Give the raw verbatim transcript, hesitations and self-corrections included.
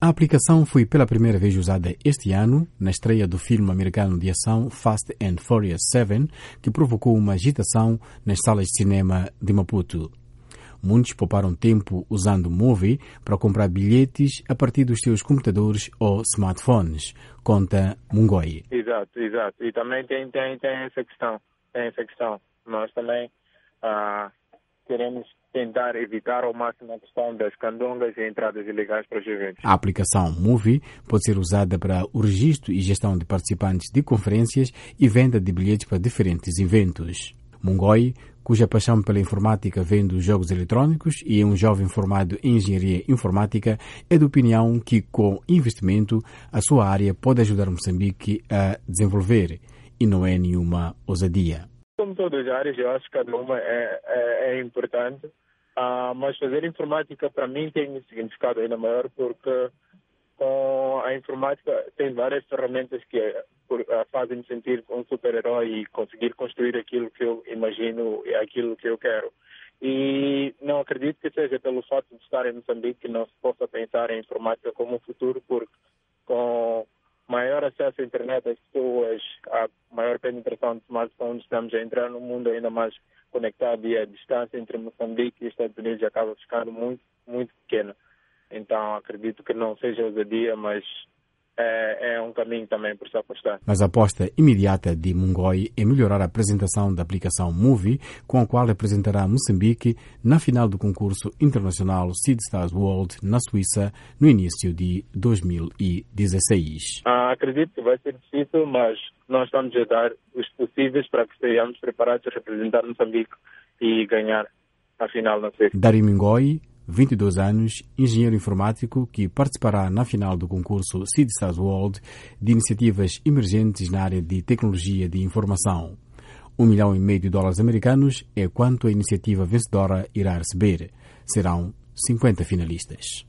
A aplicação foi pela primeira vez usada este ano na estreia do filme americano de ação Fast and Furious sete, que provocou uma agitação nas salas de cinema de Maputo. Muitos pouparam tempo usando Movie para comprar bilhetes a partir dos seus computadores ou smartphones, conta Mungoi. Exato, exato. E também tem, tem, tem essa questão. Tem essa questão. Nós também ah, queremos tentar evitar ao máximo a questão das candongas e entradas ilegais para os eventos. A aplicação Movie pode ser usada para o registro e gestão de participantes de conferências e venda de bilhetes para diferentes eventos. Mungoi, cuja paixão pela informática vem dos jogos eletrônicos e é um jovem formado em engenharia informática, é de opinião que, com investimento, a sua área pode ajudar Moçambique a desenvolver, e não é nenhuma ousadia. Como todas as áreas, eu acho que cada uma é, é, é importante, uh, mas fazer informática para mim tem um significado ainda maior, porque com a informática tem várias ferramentas que uh, fazem-me sentir um super-herói e conseguir construir aquilo que eu imagino e aquilo que eu quero. E não acredito que seja pelo fato de estar em Moçambique que não se possa pensar em informática como um futuro, porque com maior acesso à internet das pessoas, a maior penetração de smartphones, estamos a entrar num mundo ainda mais conectado e a distância entre Moçambique e Estados Unidos acaba ficando muito, muito pequena. Então acredito que não seja ousadia, mas é, é um caminho também por se apostar. Mas a aposta imediata de Mungoi é melhorar a apresentação da aplicação Movie, com a qual apresentará Moçambique na final do concurso internacional Seed Stars World na Suíça no início de dois mil e dezesseis. Ah, acredito que vai ser difícil, mas nós estamos a dar os possíveis para que estejamos preparados a representar Moçambique e ganhar a final na Suíça. Dario Mungoi, vinte e dois anos, engenheiro informático que participará na final do concurso Seed Stars World de iniciativas emergentes na área de tecnologia de informação. Um milhão e meio de dólares americanos é quanto a iniciativa vencedora irá receber. Serão cinquenta finalistas.